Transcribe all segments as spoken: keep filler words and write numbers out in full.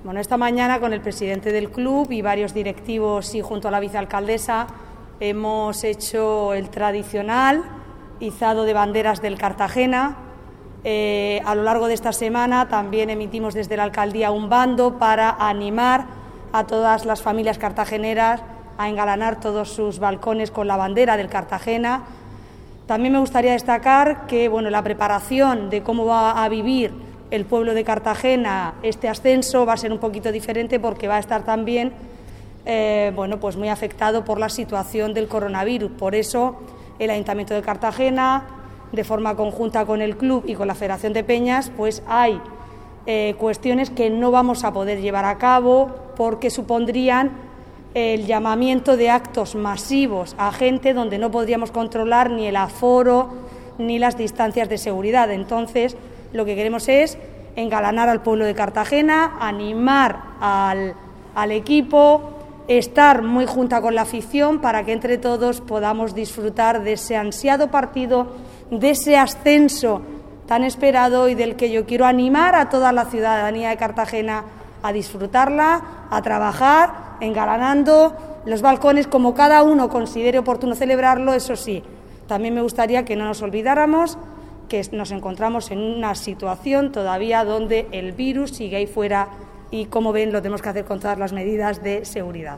Bueno, esta mañana con el presidente del club y varios directivos y junto a la vicealcaldesa hemos hecho el tradicional izado de banderas del Cartagena. Eh, a lo largo de esta semana también emitimos desde la alcaldía un bando para animar a todas las familias cartageneras a engalanar todos sus balcones con la bandera del Cartagena. También me gustaría destacar que bueno, la preparación de cómo va a vivir el pueblo de Cartagena este ascenso va a ser un poquito diferente porque va a estar también eh, bueno, pues muy afectado por la situación del coronavirus. Por eso el Ayuntamiento de Cartagena, de forma conjunta con el club y con la Federación de Peñas, pues hay eh, cuestiones que no vamos a poder llevar a cabo porque supondrían el llamamiento de actos masivos a gente donde no podríamos controlar ni el aforo ni las distancias de seguridad. Entonces, lo que queremos es engalanar al pueblo de Cartagena, animar al, al equipo, estar muy junta con la afición para que entre todos podamos disfrutar de ese ansiado partido, de ese ascenso tan esperado y del que yo quiero animar a toda la ciudadanía de Cartagena a disfrutarla, a trabajar, engalanando los balcones como cada uno considere oportuno celebrarlo. Eso sí, también me gustaría que no nos olvidáramos que nos encontramos en una situación todavía donde el virus sigue ahí fuera y, como ven, lo tenemos que hacer con todas las medidas de seguridad.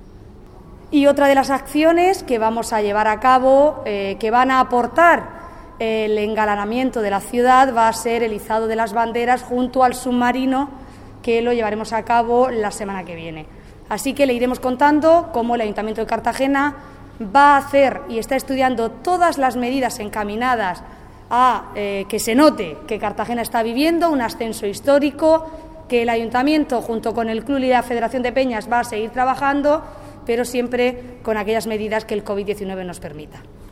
Y otra de las acciones que vamos a llevar a cabo, eh, que van a aportar el engalanamiento de la ciudad, va a ser el izado de las banderas junto al submarino, que lo llevaremos a cabo la semana que viene. Así que le iremos contando cómo el Ayuntamiento de Cartagena va a hacer y está estudiando todas las medidas encaminadas a eh, que se note que Cartagena está viviendo un ascenso histórico, que el Ayuntamiento, junto con el Club y la Federación de Peñas, va a seguir trabajando, pero siempre con aquellas medidas que el COVID diecinueve nos permita.